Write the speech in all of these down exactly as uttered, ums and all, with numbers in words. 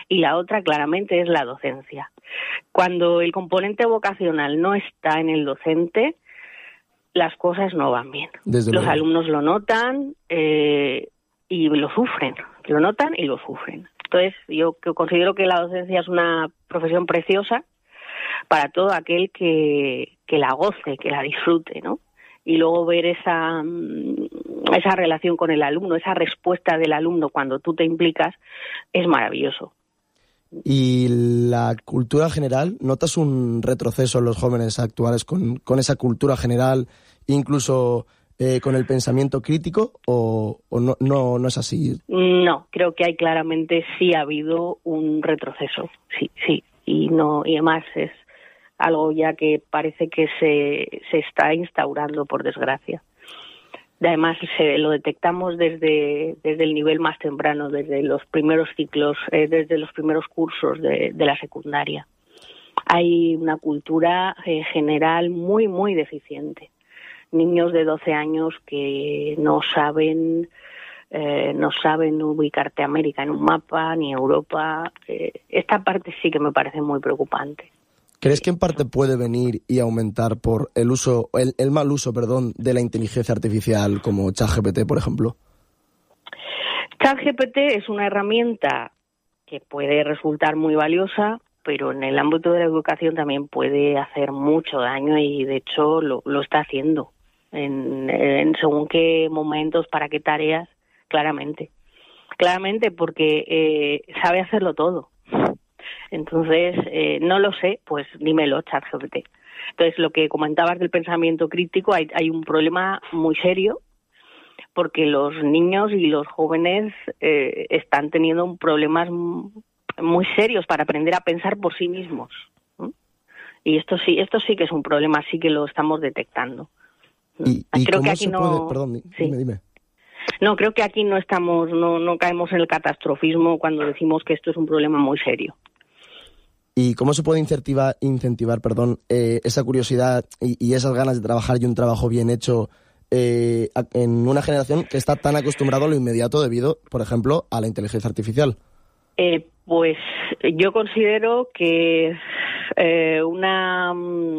y la otra claramente es la docencia. Cuando el componente vocacional no está en el docente, las cosas no van bien. Desde Los luego. alumnos lo notan eh, y lo sufren, lo notan y lo sufren. Entonces, yo considero que la docencia es una profesión preciosa para todo aquel que, que la goce, que la disfrute, ¿no? Y luego ver esa, esa relación con el alumno, esa respuesta del alumno cuando tú te implicas, es maravilloso. Y la cultura general, ¿notas un retroceso en los jóvenes actuales con, con esa cultura general, incluso eh, con el pensamiento crítico, o, o no, no, no es así? No, creo que hay claramente sí ha habido un retroceso, sí, sí, y no y además es algo ya que parece que se, se está instaurando, por desgracia. Además, se, lo detectamos desde, desde el nivel más temprano, desde los primeros ciclos, eh, desde los primeros cursos de, de la secundaria. Hay una cultura eh, general muy, muy deficiente. Niños de doce años que no saben, eh, no saben ubicarte América en un mapa, ni Europa. Eh, esta parte sí que me parece muy preocupante. ¿Crees que en parte puede venir y aumentar por el uso, el, el mal uso, perdón, de la inteligencia artificial como ChatGPT, por ejemplo? ChatGPT es una herramienta que puede resultar muy valiosa, pero en el ámbito de la educación también puede hacer mucho daño y de hecho lo, lo está haciendo en, en según qué momentos, para qué tareas, claramente. Claramente porque eh, sabe hacerlo todo. Entonces, eh, no lo sé, pues dímelo, ChatGPT. Entonces, lo que comentabas del pensamiento crítico, hay, hay un problema muy serio, porque los niños y los jóvenes eh, están teniendo problemas muy serios para aprender a pensar por sí mismos. ¿Mm? Y esto sí, esto sí que es un problema, sí que lo estamos detectando. ¿Y, y creo cómo que aquí se no... puede...? Perdón, sí. dime, dime. No, creo que aquí no estamos, no, no caemos en el catastrofismo cuando decimos que esto es un problema muy serio. ¿Y cómo se puede incentivar, incentivar perdón, eh, esa curiosidad y, y esas ganas de trabajar y un trabajo bien hecho eh, en una generación que está tan acostumbrada a lo inmediato debido, por ejemplo, a la inteligencia artificial? Eh, pues yo considero que eh, una,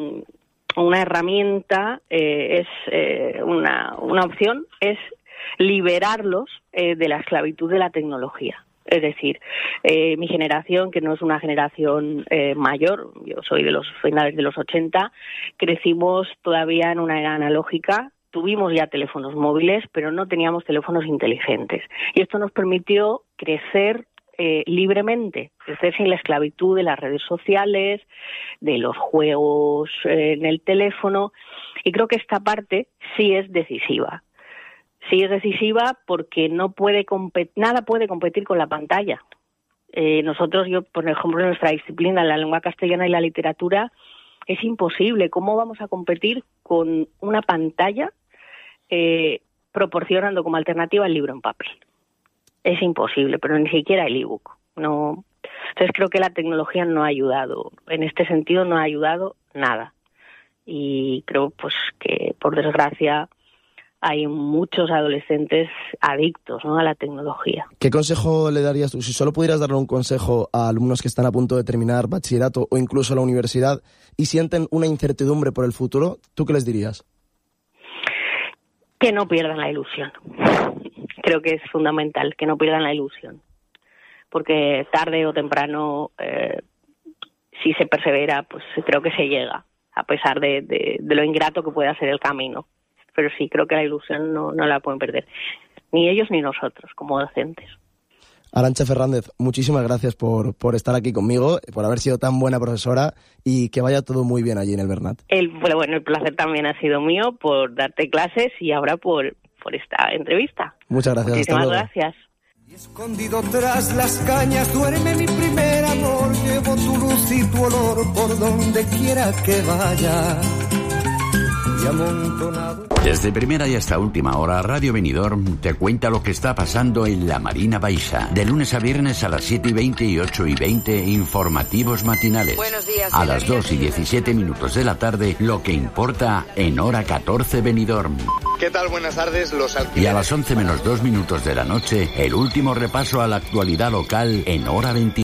una herramienta eh, es eh, una, una opción es liberarlos eh, de la esclavitud de la tecnología. Es decir, eh, mi generación, que no es una generación eh, mayor, yo soy de los finales de los ochenta, crecimos todavía en una era analógica, tuvimos ya teléfonos móviles, pero no teníamos teléfonos inteligentes. Y esto nos permitió crecer eh, libremente, crecer sin la esclavitud de las redes sociales, de los juegos eh, en el teléfono, y creo que esta parte sí es decisiva. Sí es decisiva porque no puede compet- nada puede competir con la pantalla. Eh, nosotros, yo por ejemplo, en nuestra disciplina, la lengua castellana y la literatura, es imposible. ¿Cómo vamos a competir con una pantalla eh, proporcionando como alternativa el libro en papel? Es imposible, pero ni siquiera el ebook. No. Entonces creo que la tecnología no ha ayudado. En este sentido no ha ayudado nada. Y creo pues que, por desgracia, hay muchos adolescentes adictos, ¿no?, a la tecnología. ¿Qué consejo le darías tú? Si solo pudieras darle un consejo a alumnos que están a punto de terminar bachillerato o incluso la universidad y sienten una incertidumbre por el futuro, ¿tú qué les dirías? Que no pierdan la ilusión. Creo que es fundamental, que no pierdan la ilusión. Porque tarde o temprano, eh, si se persevera, pues creo que se llega, a pesar de, de, de lo ingrato que pueda ser el camino. Pero sí, creo que la ilusión no, no la pueden perder, ni ellos ni nosotros, como docentes. Arantxa Fernández, muchísimas gracias por, por estar aquí conmigo, por haber sido tan buena profesora y que vaya todo muy bien allí en el Bernat. El, bueno, el placer también ha sido mío por darte clases y ahora por, por esta entrevista. Muchas gracias. Muchísimas hasta luego. gracias. Y escondido tras las cañas duerme mi primer amor, llevo tu luz y tu olor por donde quiera que vaya. Y amontonado. Desde primera y hasta última hora, Radio Benidorm te cuenta lo que está pasando en la Marina Baixa. De lunes a viernes a las siete y veinte y ocho y veinte, informativos matinales. Buenos días. A las dos y diecisiete minutos de la tarde, lo que importa en hora catorce Benidorm. ¿Qué tal? Buenas tardes. Los alquileres. Y a las once menos dos minutos de la noche, el último repaso a la actualidad local en hora veinte.